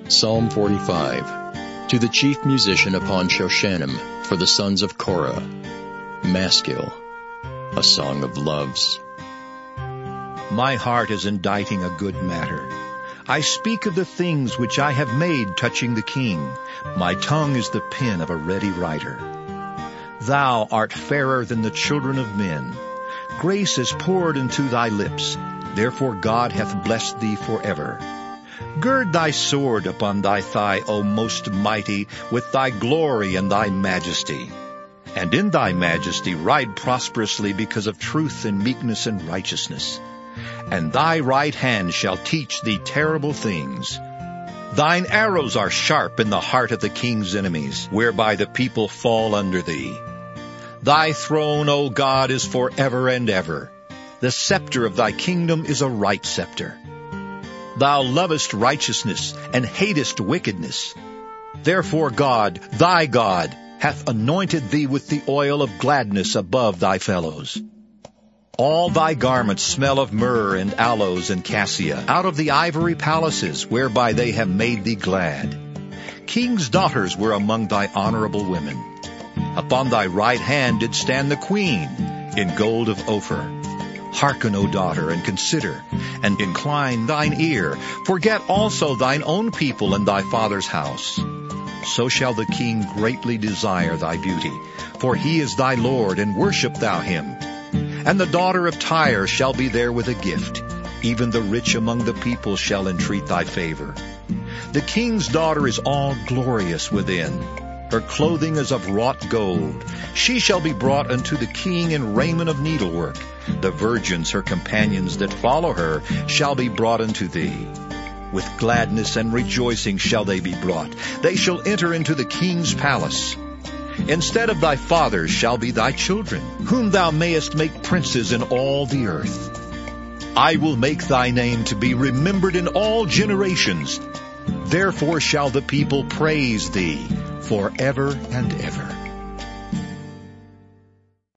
Psalm 45. To the chief musician upon Shoshanim, for the sons of Korah. Maskil, a song of loves. My heart is inditing a good matter. I speak of the things which I have made touching the king. My tongue is the pen of a ready writer. Thou art fairer than the children of men. Grace is poured into thy lips. Therefore God hath blessed thee forever. Gird thy sword upon thy thigh, O most mighty, with thy glory and thy majesty. And in thy majesty ride prosperously because of truth and meekness and righteousness. And thy right hand shall teach thee terrible things. Thine arrows are sharp in the heart of the king's enemies, whereby the people fall under thee. Thy throne, O God, is forever and ever. The scepter of thy kingdom is a right scepter. Thou lovest righteousness and hatest wickedness. Therefore God, thy God, hath anointed thee with the oil of gladness above thy fellows. All thy garments smell of myrrh and aloes and cassia, out of the ivory palaces whereby they have made thee glad. Kings' daughters were among thy honorable women. Upon thy right hand did stand the queen, in gold of Ophir. Hearken, O daughter, and consider, and incline thine ear. Forget also thine own people and thy father's house. So shall the king greatly desire thy beauty, for he is thy Lord, and worship thou him. And the daughter of Tyre shall be there with a gift. Even the rich among the people shall entreat thy favor. The king's daughter is all glorious within. Her clothing is of wrought gold. She shall be brought unto the king in raiment of needlework. The virgins, her companions that follow her, shall be brought unto thee. With gladness and rejoicing shall they be brought. They shall enter into the king's palace. Instead of thy fathers shall be thy children, whom thou mayest make princes in all the earth. I will make thy name to be remembered in all generations. Therefore shall the people praise thee forever and ever.